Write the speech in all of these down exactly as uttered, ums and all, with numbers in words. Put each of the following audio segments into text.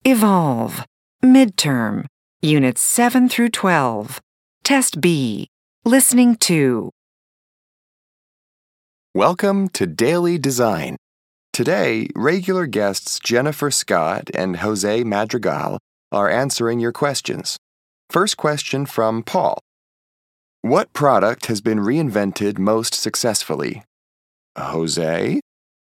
Evolve. Midterm. Units seven through twelve. Test B. Listening to. Welcome to Daily Design. Today, regular guests Jennifer Scott and Jose Madrigal are answering your questions. First question from Paul. What product has been reinvented most successfully? Jose?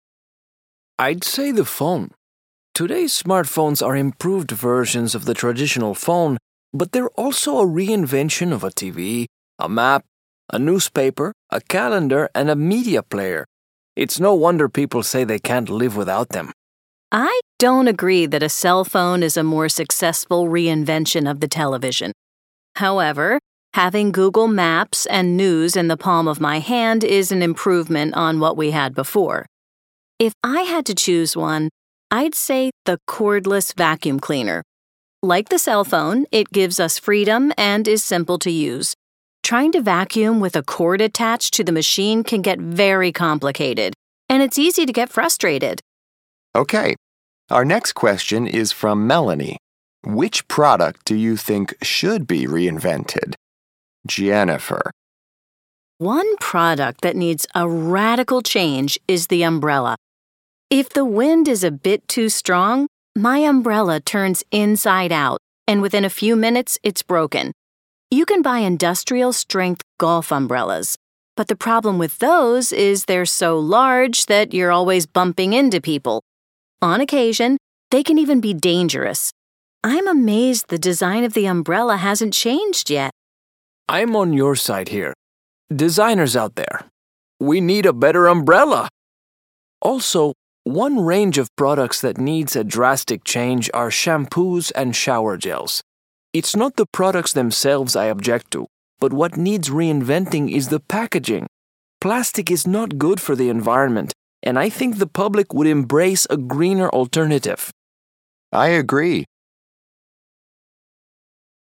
I'd say the phone. Today's smartphones are improved versions of the traditional phone, but they're also a reinvention of a T V, a map, a newspaper, a calendar, and a media player. It's no wonder people say they can't live without them. I don't agree that a cell phone is a more successful reinvention of the television. However, having Google Maps and news in the palm of my hand is an improvement on what we had before. If I had to choose one, I'd say the cordless vacuum cleaner. Like the cell phone, it gives us freedom and is simple to use. Trying to vacuum with a cord attached to the machine can get very complicated, and it's easy to get frustrated. Okay, our next question is from Melanie. Which product do you think should be reinvented? Jennifer. One product that needs a radical change is the umbrella. If the wind is a bit too strong, my umbrella turns inside out, and within a few minutes, it's broken. You can buy industrial-strength golf umbrellas, but the problem with those is they're so large that you're always bumping into people. On occasion, they can even be dangerous. I'm amazed the design of the umbrella hasn't changed yet. I'm on your side here. Designers out there, we need a better umbrella. Also, one range of products that needs a drastic change are shampoos and shower gels. It's not the products themselves I object to, but what needs reinventing is the packaging. Plastic is not good for the environment, and I think the public would embrace a greener alternative. I agree.